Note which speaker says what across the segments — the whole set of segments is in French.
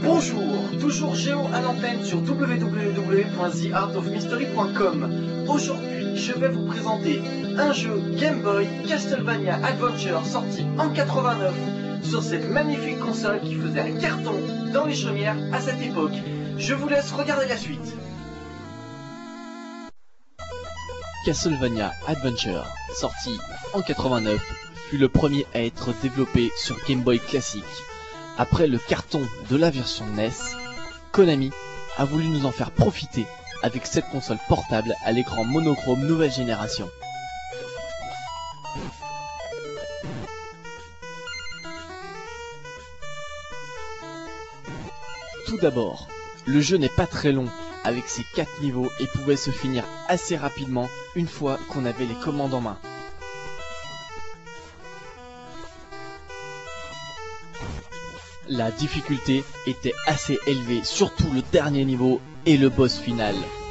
Speaker 1: Bonjour, toujours Géo à l'antenne sur www.theartofmystery.com. Aujourd'hui, je vais vous présenter un jeu Game Boy Castlevania Adventure sorti en 89 sur cette magnifique console qui faisait un carton dans les chaumières à cette époque. Je vous laisse regarder la suite.
Speaker 2: Castlevania Adventure, sorti en 89, fut le premier à être développé sur Game Boy classique. Après le carton de la version NES, Konami a voulu nous en faire profiter avec cette console portable à l'écran monochrome nouvelle génération. Tout d'abord, le jeu n'est pas très long avec ses 4 niveaux et pouvait se finir assez rapidement une fois qu'on avait les commandes en main. La difficulté était assez élevée, surtout le dernier niveau et le boss final.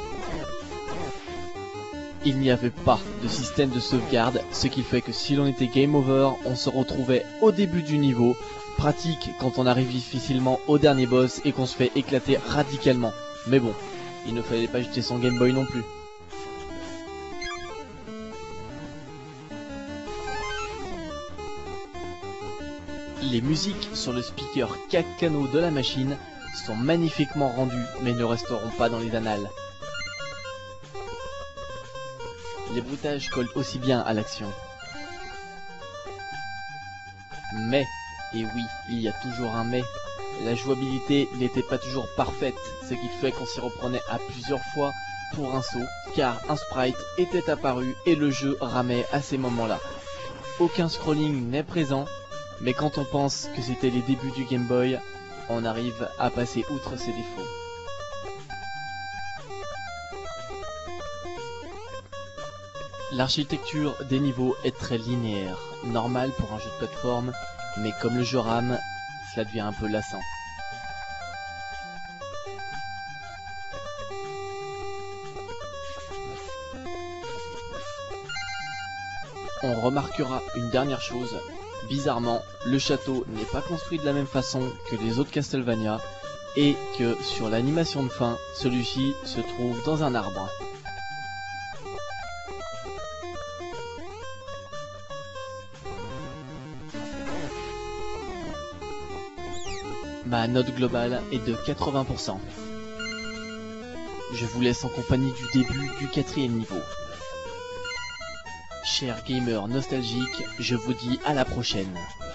Speaker 2: Il n'y avait pas de système de sauvegarde, ce qui fait que si l'on était game over, on se retrouvait au début du niveau, pratique quand on arrive difficilement au dernier boss et qu'on se fait éclater radicalement. Mais bon, il ne fallait pas jeter son Game Boy non plus. Les musiques sur le speaker 4 canaux de la machine sont magnifiquement rendues mais ne resteront pas dans les annales. Les bruitages collent aussi bien à l'action. Mais, et oui, il y a toujours un mais, la jouabilité n'était pas toujours parfaite, ce qui fait qu'on s'y reprenait à plusieurs fois pour un saut, car un sprite était apparu et le jeu ramait à ces moments-là. Aucun scrolling n'est présent, mais quand on pense que c'était les débuts du Game Boy, on arrive à passer outre ses défauts. L'architecture des niveaux est très linéaire, normal pour un jeu de plateforme, mais comme le jeu rame, cela devient un peu lassant. On remarquera une dernière chose. Bizarrement, le château n'est pas construit de la même façon que les autres Castlevania et que sur l'animation de fin, celui-ci se trouve dans un arbre. Ma note globale est de 80%. Je vous laisse en compagnie du début du 4e niveau. Chers gamers nostalgiques, je vous dis à la prochaine.